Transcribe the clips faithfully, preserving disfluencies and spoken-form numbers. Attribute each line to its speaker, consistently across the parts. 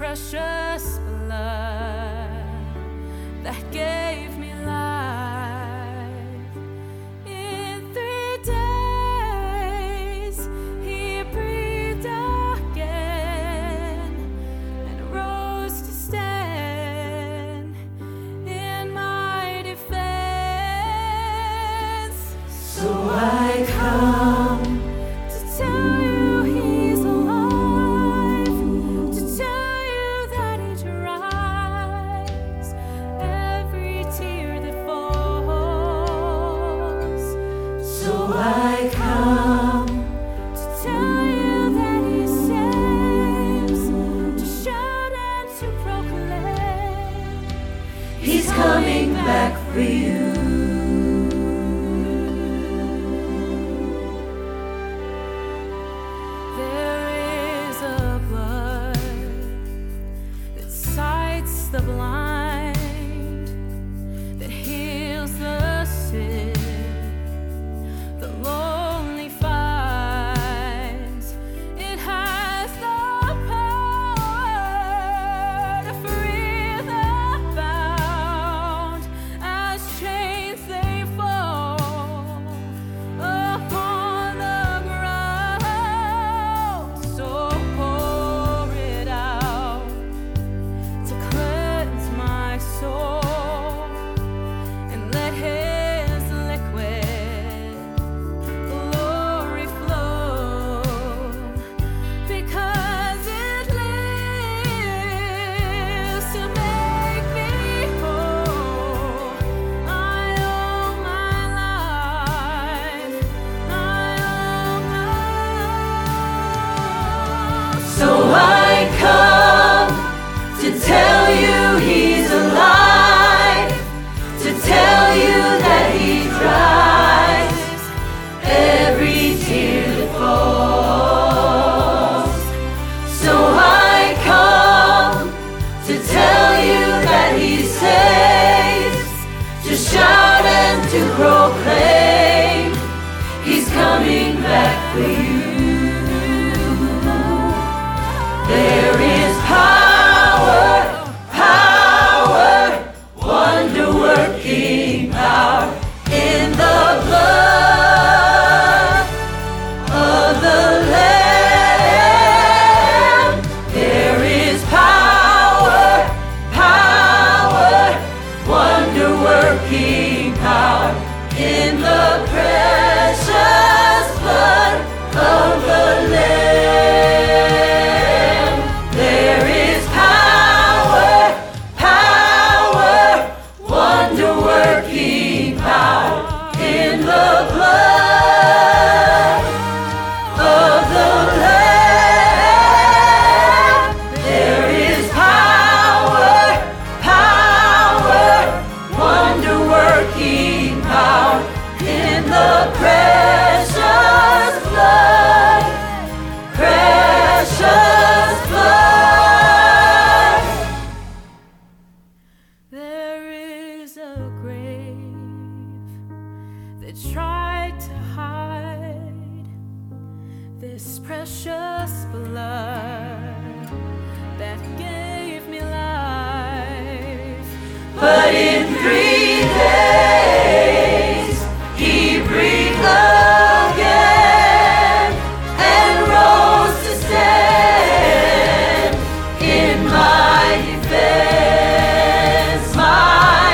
Speaker 1: precious blood that gave me life. In three days he breathed again and rose to stand in my defense. So I come to tell you he's alive, to tell you that he dries every tear that falls. So I come to tell you that he saves, to shout and to proclaim he's coming back for you. The blind, that heals the sick, the lonely finds. It has the power to free the bound as chains they fall upon the ground. So pour it out to cleanse my soul, and let his liquid glory flow, because it lives to make me whole. I owe my life, I owe my life. So I come to tell you he's alive, to tell you that he dries every tear that falls. So I come to tell you that he saves, to shout and to proclaim he's coming back for you. There is power, power, wonder-working power in the blood of the Lamb. There is power, power, wonder-working power in the precious blood of the Lamb. There is power, power, wonder-working power in the blood of the Lamb. There is power, power, wonder-working power in the precious blood, precious blood. There is a grave that tried to hide this precious blood that gave me life. But in three days he breathed again and rose to stand in my defense, my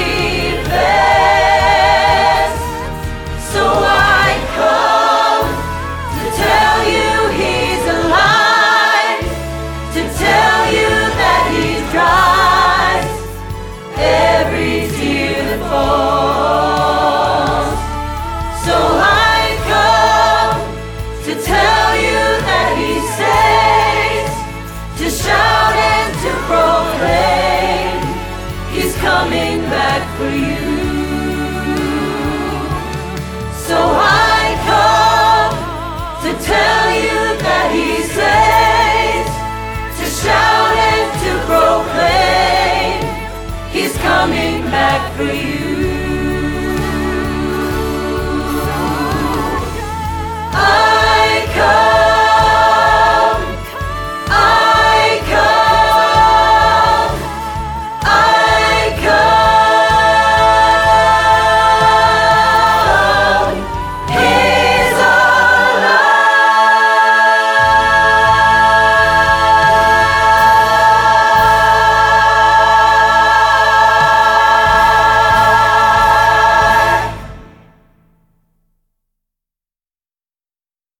Speaker 1: defense. So I come to tell you he's alive, to tell you that he dries every tear that falls. So I come to tell you that he saves, to shout and to proclaim he's coming back for you.